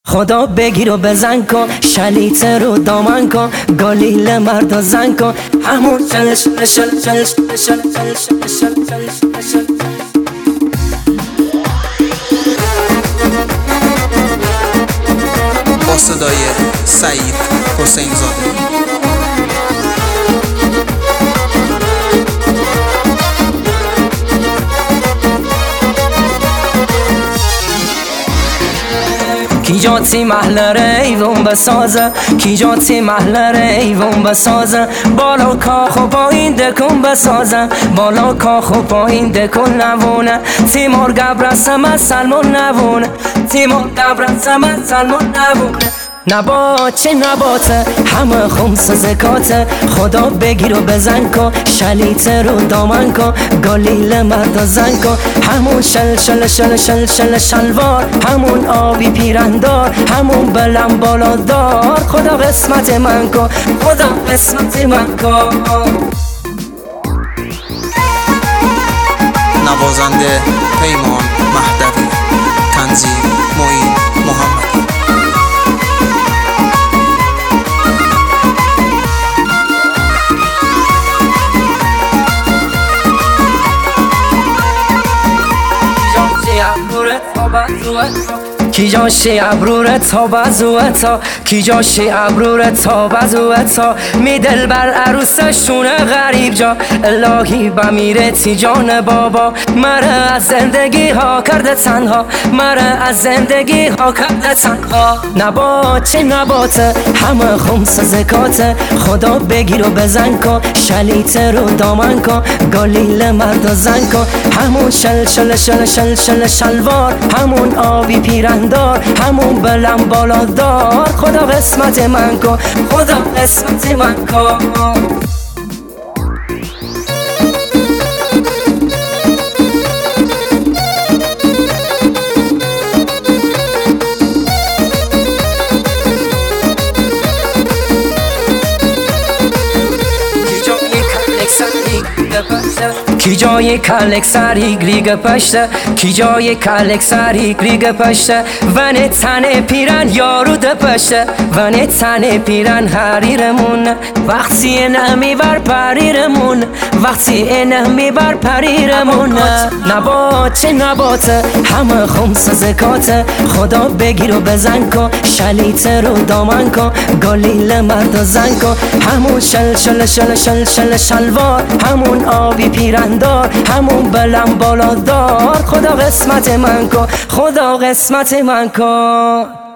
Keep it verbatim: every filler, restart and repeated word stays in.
خدا بگیر و بزن کن، شلیت رو دامن کن، گالیل مرد و زن کن، همون شل شل شل شل شل شل شل شل شل شل. با صدای سعید حسین زاده. کی جاتی محلره ایوون بسازه، کی جاتی محلره ایوون بسازه، بالا کاخ و پایین دکون بسازه، بالا کاخ و پایین دکون نوونه، تیمور گبرسم سلمون نوونه، تیمور گبرسم سلمون نوونه. نبات چه نباته همه خمس زکاته، خدا بگیر و بزن کن، شلیت رو دامن کن، گالیل مرد و زن کن، همون شل شل شل شل شل شلوار، همون آبی پیرندار، همون بلم بالادار، خدا قسمت من کن، خدا قسمت من کن. نوازنده پیمان مهدوی، تنظیم معین محمدی. کی جاشی ابرورت تا بزوتا، کی جاشی ابرورت تا بزوتا، می دل بر عروسشونه غریب جا، الهی بمیره تی جان بابا، مره از زندگی ها کرده تنها، مره از زندگی ها کرده تنها. نبات چه نباته همه خمس زکاته، خدا بگیر و بزن کن، شلیت رو دامن کن، گالیل مرد و زن کن، همون شل شل شل شل شل شلوار، همون آبی پیرندار، همون بلم بالادار، خدا قسمت من کن، خدا قسمت من کن. کی جای کلک سری گریگ پشته، کی جای کلک سری گریگ پشته، ونه تنه پیرن یارو ده پشته، ونه تنه پیرن حریرمون، وقتی نمی بر پریرمون، وقتی نمی بر پریرمون. نبات چه نباته همه خمس زکاته، خدا بگیر و بزن کن، شلیت رو دامن کن، گالیل مرد و زن کن، همون شل شل شل شل شل شلوار، همون آبی پیرندار، همون بلم بالادار، خدا قسمت من کن، خدا قسمت من کن.